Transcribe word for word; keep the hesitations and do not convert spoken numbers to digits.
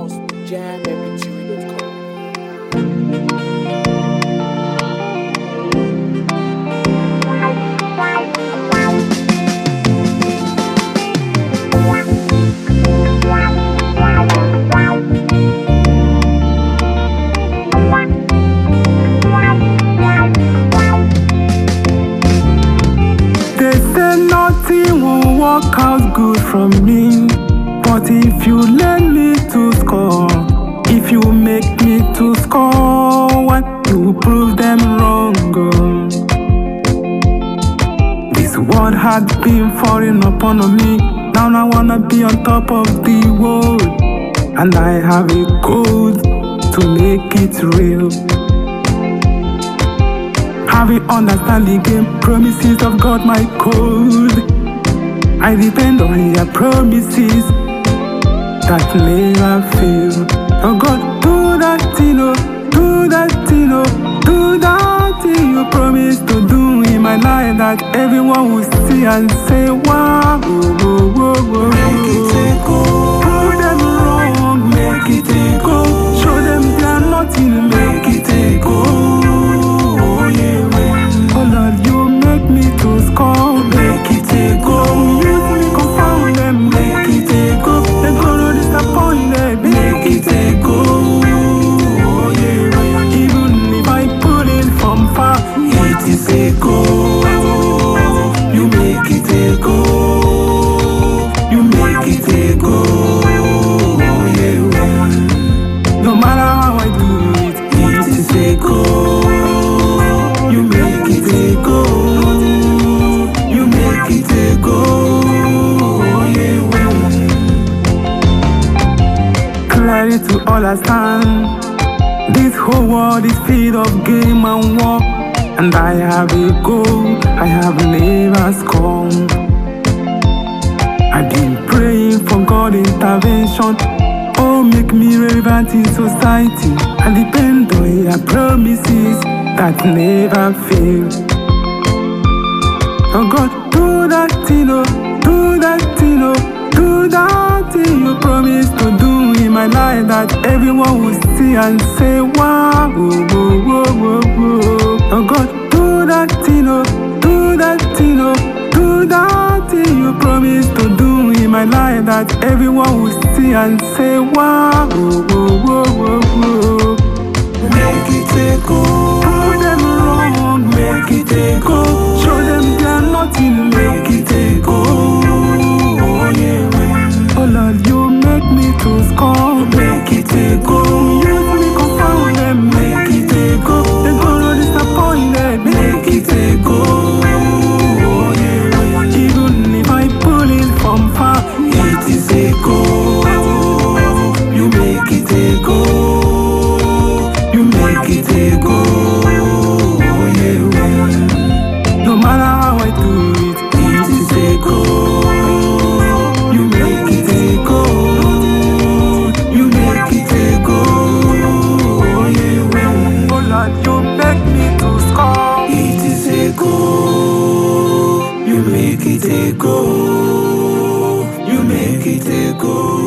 us, jam m p three dot com. They say nothing will work out good from me, but if you let me to score, if you make me to score one, you prove them wrong. Oh. This world had been falling upon me, now I wanna be on top of the world, and I have a code to make it real. Having understanding game, promises of God my code. I depend on your promises that never fail. Oh God, do that thing, oh, do that thing, oh, do that thing you promised to do in my life, that everyone will see and say, wow, oh, oh, oh, oh. Make it a go. Prove them wrong, make it a go. Show them they are nothing, make it a go. Make it a go. Use me, confound them. Make it a go. They gonna disappoint them. Make it a go. Oh, yeah. Even if I pull it from far, it is a go. You make it a go. You make it a go. Oh, yeah. No matter how I do it, it is a go. You make it a go. To all I stand, this whole world is filled of game and war, and I have a goal I have never scorned. I've been praying for God intervention, oh make me relevant in society. I depend on your promises that never fail. Oh God, do that thing, oh, do that thing, oh, do that thing you promised to do in my life, that everyone will see and say, wow, oh, oh, oh, oh, oh. Oh God, do that thing, oh, do that thing, oh, do that thing you promised to do in my life, that everyone will see and say, wow, oh, oh, oh, oh, oh. Make it a go. Prove them wrong, make it a go. Show them they are nothing, make it a go. Oh, yeah. Oh Lord, you make me to score. Make it a go. Use me, confound them. Make it a go. They gonna disappoint them. Make it a go. Oh, yeah. Even if I pull it from far, it is a go. You make it a go. You make it a go. Oh, yeah. No matter how I do it, it is a go. You make it a go. You make it a go.